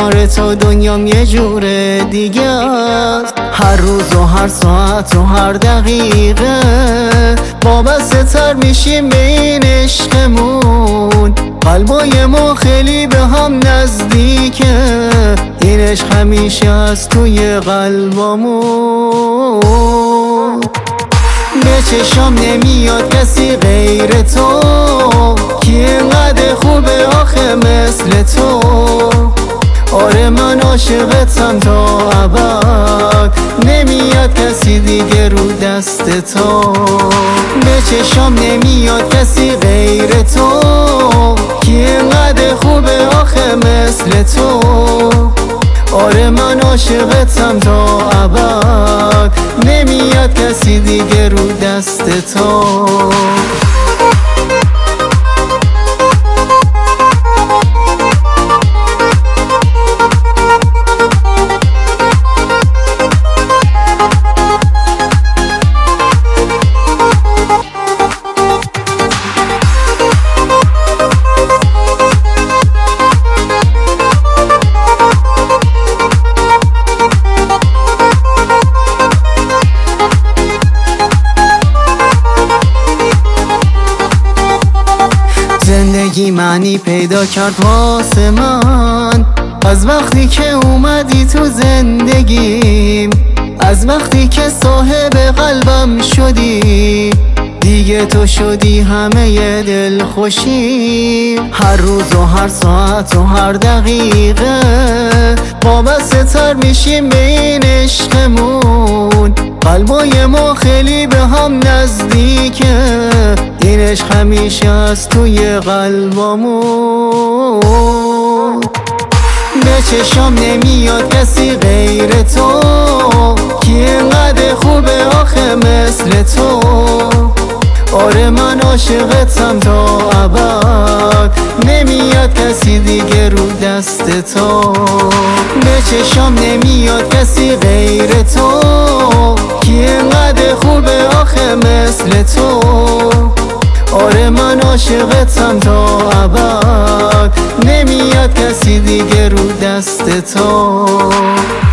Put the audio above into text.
کنار تو دنیام یه جور دیگه است. هر روز و هر ساعت و هر دقیقه وابسته تر میشیم به این عشقمون. قلبای ما خیلی به هم نزدیکه، این عشق همیشه از توی قلبمون. به چشام نمیاد کسی غیر تو، کی اینقدر خوبه آخه مثل تو. آره من عاشقتم تا ابد، نمیاد کسی دیگه رو دست تو. به چشام نمیاد کسی غیر تو، کی اینقدر خوبه آخه مثل تو. آره من عاشقتم تا ابد، نمیاد کسی دیگه رو دست تو. زندگی معنی پیدا کرد واسه من از وقتی که اومدی تو زندگیم، از وقتی که صاحب قلبم شدی. دیگه تو شدی همه دل خوشی، هر روز و هر ساعت و هر دقیقه وابسته تر میشیم به این عشقمون. قلبای ما خیلی به هم نزدیکه، این عشق همیشه از توی قلبمون. به چشام نمیاد کسی غیر تو، کی اینقدر خوبه آخه مثل تو. آره من عاشقتم تا ابد، نمیاد کسی دیگه رو دست تو. به چشام نمیاد کسی غیر تو، کی اینقدر خوبه آخه مثل تو. آره من عاشقتم تا ابد، نمیاد کسی دیگه رو دست تو.